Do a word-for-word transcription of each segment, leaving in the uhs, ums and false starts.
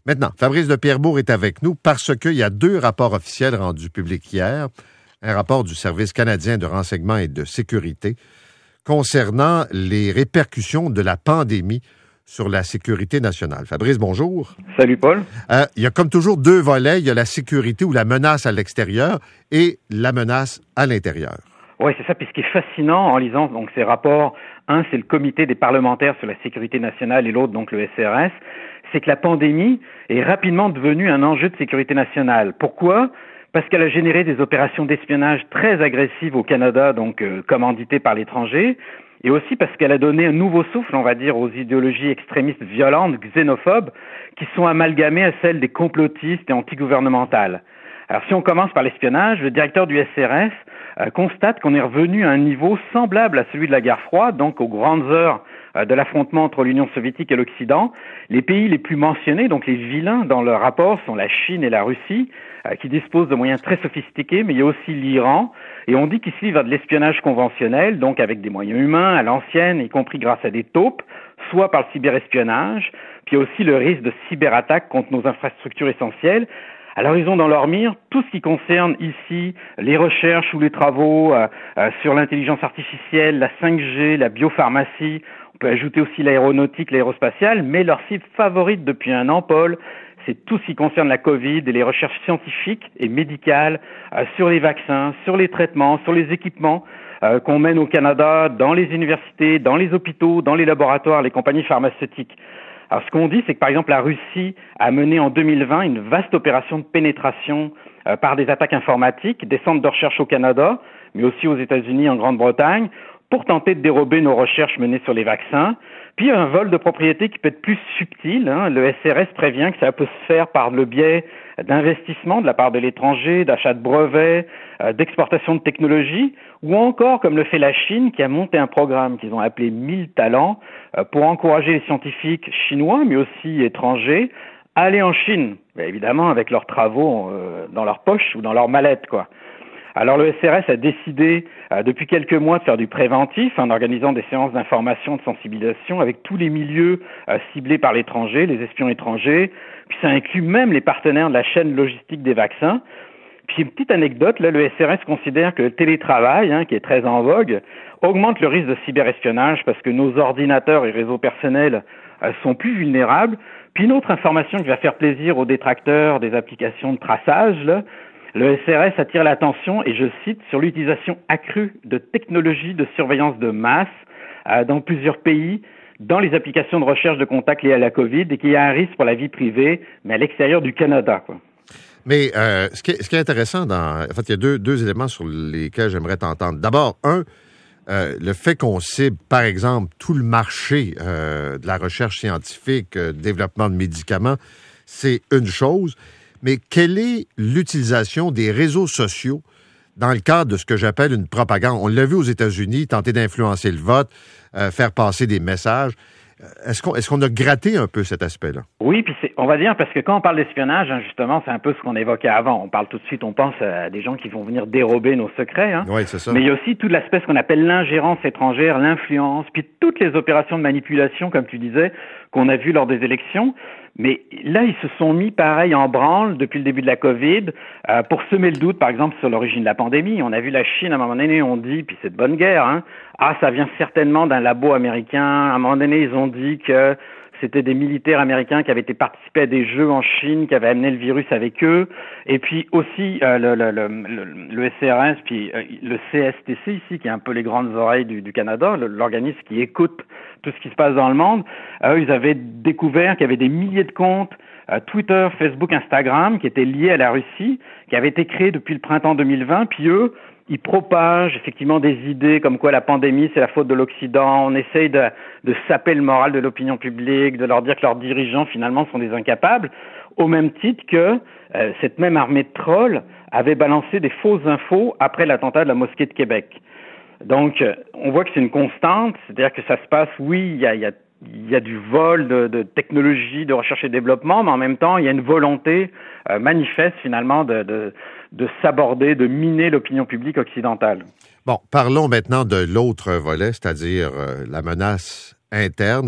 Maintenant, Fabrice de Pierrebourg est avec nous parce qu'il y a deux rapports officiels rendus publics hier. Un rapport du Service canadien de renseignement et de sécurité concernant les répercussions de la pandémie sur la sécurité nationale. Fabrice, bonjour. Salut, Paul. Euh, il y a comme toujours deux volets. Il y a la sécurité ou la menace à l'extérieur et la menace à l'intérieur. Oui, c'est ça. Puis ce qui est fascinant en lisant donc ces rapports, un, c'est le Comité des parlementaires sur la sécurité nationale et l'autre, donc le S R S, c'est que la pandémie est rapidement devenue un enjeu de sécurité nationale. Pourquoi? Parce qu'elle a généré des opérations d'espionnage très agressives au Canada, donc euh, commanditées par l'étranger, et aussi parce qu'elle a donné un nouveau souffle, on va dire, aux idéologies extrémistes violentes, xénophobes, qui sont amalgamées à celles des complotistes et antigouvernementales. Alors si on commence par l'espionnage, le directeur du S R S euh, constate qu'on est revenu à un niveau semblable à celui de la guerre froide, donc aux grandes heures euh, de l'affrontement entre l'Union soviétique et l'Occident. Les pays les plus mentionnés, donc les vilains dans le rapport, sont la Chine et la Russie, euh, qui disposent de moyens très sophistiqués, mais il y a aussi l'Iran. Et on dit qu'ici, il va de l'espionnage conventionnel, donc avec des moyens humains à l'ancienne, y compris grâce à des taupes, soit par le cyberespionnage, puis aussi le risque de cyberattaques contre nos infrastructures essentielles. Alors, ils ont dans leur mire tout ce qui concerne ici les recherches ou les travaux euh, euh, sur l'intelligence artificielle, la cinq G, la biopharmacie. On peut ajouter aussi l'aéronautique, l'aérospatiale, mais leur cible favorite depuis un an, Paul, c'est tout ce qui concerne la COVID et les recherches scientifiques et médicales euh, sur les vaccins, sur les traitements, sur les équipements euh, qu'on mène au Canada, dans les universités, dans les hôpitaux, dans les laboratoires, les compagnies pharmaceutiques. Alors, ce qu'on dit, c'est que, par exemple, la Russie a mené en deux mille vingt une vaste opération de pénétration euh, par des attaques informatiques, des centres de recherche au Canada, mais aussi aux États-Unis, en Grande-Bretagne, pour tenter de dérober nos recherches menées sur les vaccins. Puis, un vol de propriété qui peut être plus subtil. Hein. Le S R S prévient que ça peut se faire par le biais d'investissements de la part de l'étranger, d'achat de brevets, euh, d'exportation de technologies, ou encore, comme le fait la Chine, qui a monté un programme qu'ils ont appelé mille talents, euh, pour encourager les scientifiques chinois, mais aussi étrangers, à aller en Chine, bien évidemment avec leurs travaux euh, dans leur poche ou dans leur mallette, quoi. Alors le S R S a décidé euh, depuis quelques mois de faire du préventif en organisant des séances d'information, de sensibilisation avec tous les milieux euh, ciblés par l'étranger, les espions étrangers, puis ça inclut même les partenaires de la chaîne logistique des vaccins. Puis une petite anecdote, là, le S R S considère que le télétravail, hein, qui est très en vogue, augmente le risque de cyberespionnage parce que nos ordinateurs et réseaux personnels euh, sont plus vulnérables. Puis une autre information qui va faire plaisir aux détracteurs des applications de traçage, là, le S R S attire l'attention, et je cite, sur l'utilisation accrue de technologies de surveillance de masse euh, dans plusieurs pays, dans les applications de recherche de contacts liées à la COVID, et qu'il y a un risque pour la vie privée, mais à l'extérieur du Canada, quoi. Mais euh, ce, qui est, ce qui est intéressant, dans, en fait, il y a deux, deux éléments sur lesquels j'aimerais t'entendre. D'abord, un, euh, le fait qu'on cible, par exemple, tout le marché euh, de la recherche scientifique, euh, développement de médicaments, c'est une chose. Mais quelle est l'utilisation des réseaux sociaux dans le cadre de ce que j'appelle une propagande? On l'a vu aux États-Unis, tenter d'influencer le vote, euh, faire passer des messages. Est-ce qu'on, est-ce qu'on a gratté un peu cet aspect-là? Oui, puis c'est, on va dire, parce que quand on parle d'espionnage, hein, justement, c'est un peu ce qu'on évoquait avant. On parle tout de suite, on pense à des gens qui vont venir dérober nos secrets. Hein. Oui, c'est ça. Mais il y a aussi tout l'aspect, ce qu'on appelle l'ingérence étrangère, l'influence, puis toutes les opérations de manipulation, comme tu disais, qu'on a vues lors des élections. Mais là, ils se sont mis, pareil, en branle depuis le début de la COVID euh, pour semer le doute, par exemple, sur l'origine de la pandémie. On a vu la Chine, à un moment donné, on dit, puis c'est de bonne guerre, hein, ah, ça vient certainement d'un labo américain. À un moment donné, ils ont dit que c'était des militaires américains qui avaient été participés à des jeux en Chine, qui avaient amené le virus avec eux. Et puis aussi euh, le, le, le, le, le S R S, puis euh, le C S T C ici, qui est un peu les grandes oreilles du, du Canada, le, l'organisme qui écoute tout ce qui se passe dans le monde. Euh, ils avaient découvert qu'il y avait des milliers de comptes euh, Twitter, Facebook, Instagram qui étaient liés à la Russie, qui avaient été créés depuis le printemps deux mille vingt. Puis eux, ils propagent effectivement des idées comme quoi la pandémie, c'est la faute de l'Occident. On essaye de, de saper le moral de l'opinion publique, de leur dire que leurs dirigeants, finalement, sont des incapables, au même titre que euh, cette même armée de trolls avait balancé des fausses infos après l'attentat de la mosquée de Québec. Donc, euh, on voit que c'est une constante, c'est-à-dire que ça se passe, oui, il y a, il y a, il y a du vol de, de technologie, de recherche et développement, mais en même temps, il y a une volonté euh, manifeste, finalement, de... de de s'aborder, de miner l'opinion publique occidentale. Bon, parlons maintenant de l'autre volet, c'est-à-dire euh, la menace interne.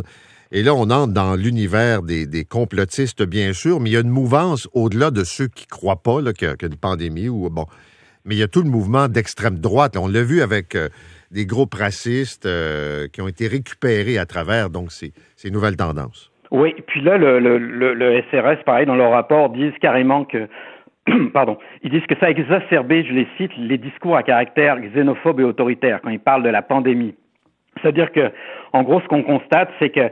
Et là, on entre dans l'univers des, des complotistes, bien sûr, mais il y a une mouvance au-delà de ceux qui croient pas là, qu'il y a, qu'il y a une pandémie ou bon. Mais il y a tout le mouvement d'extrême droite. On l'a vu avec euh, des groupes racistes euh, qui ont été récupérés à travers donc ces, ces nouvelles tendances. Oui, puis là, le, le, le, le S R S, pareil, dans leur rapport, disent carrément que pardon, ils disent que ça a exacerbé, je les cite, les discours à caractère xénophobe et autoritaire quand ils parlent de la pandémie. C'est-à-dire que, en gros, ce qu'on constate, c'est que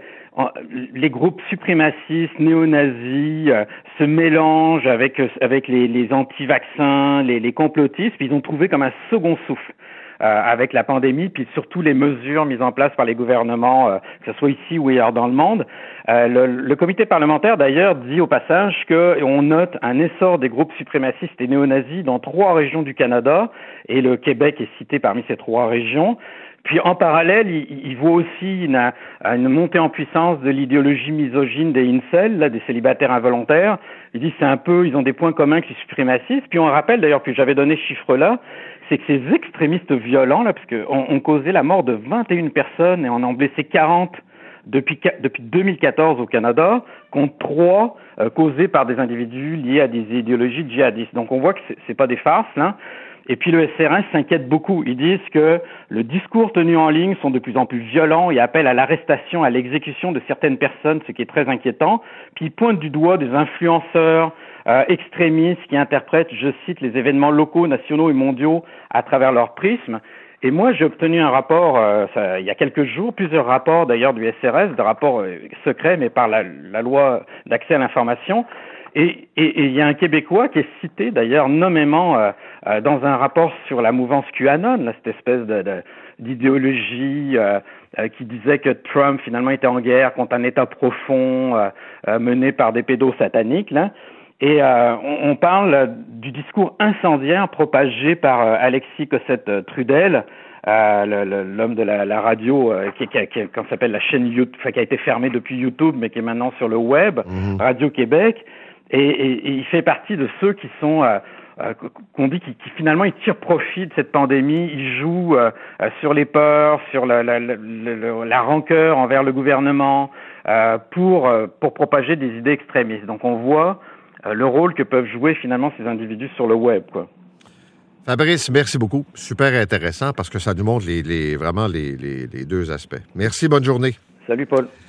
les groupes suprémacistes, néo-nazis, euh, se mélangent avec avec les, les anti-vaccins, les, les complotistes, puis ils ont trouvé comme un second souffle euh, avec la pandémie, puis surtout les mesures mises en place par les gouvernements, euh, que ce soit ici ou ailleurs dans le monde. Euh, le, le comité parlementaire, d'ailleurs, dit au passage qu'on note un essor des groupes suprémacistes et néo-nazis dans trois régions du Canada, et le Québec est cité parmi ces trois régions. Puis en parallèle, il, il voit aussi une, une montée en puissance de l'idéologie misogyne des incels, là, des célibataires involontaires. Il dit c'est un peu, ils ont des points communs avec les suprémacistes. Puis on rappelle d'ailleurs, puis j'avais donné ce chiffre-là, c'est que ces extrémistes violents, là, parce qu'on ont causé la mort de vingt et une personnes et on en a blessé quarante depuis, depuis deux mille quatorze au Canada, contre trois euh, causés par des individus liés à des idéologies djihadistes. Donc on voit que c'est, c'est pas des farces, là. Et puis le S R S s'inquiète beaucoup. Ils disent que le discours tenu en ligne sont de plus en plus violents et appellent à l'arrestation, à l'exécution de certaines personnes, ce qui est très inquiétant. Puis ils pointent du doigt des influenceurs euh, extrémistes qui interprètent, je cite, les événements locaux, nationaux et mondiaux à travers leur prisme. Et moi, j'ai obtenu un rapport, euh, ça, il y a quelques jours, plusieurs rapports d'ailleurs du S R S, des rapports euh, secrets, mais par la, la loi d'accès à l'information. Et il y a un Québécois qui est cité d'ailleurs nommément euh, euh, dans un rapport sur la mouvance QAnon, là, cette espèce de, de, d'idéologie euh, euh, qui disait que Trump finalement était en guerre contre un État profond euh, euh, mené par des pédos sataniques, là. Et euh, on, on parle du discours incendiaire propagé par euh, Alexis Cossette-Trudel, euh, le, le, l'homme de la, la radio euh, qui, qui, qui, qui s'appelle la chaîne YouTube, enfin, qui a été fermée depuis YouTube, mais qui est maintenant sur le web, mmh. Radio-Québec. Et, et, et il fait partie de ceux qui sont, euh, euh, qu'on dit, qui, qui finalement ils tirent profit de cette pandémie, ils jouent euh, sur les peurs, sur la, la, la, la, la rancœur envers le gouvernement, euh, pour euh, pour propager des idées extrémistes. Donc on voit euh, le rôle que peuvent jouer finalement ces individus sur le web, quoi. Fabrice, merci beaucoup. Super intéressant parce que ça nous montre les, les vraiment les, les, les deux aspects. Merci, bonne journée. Salut Paul.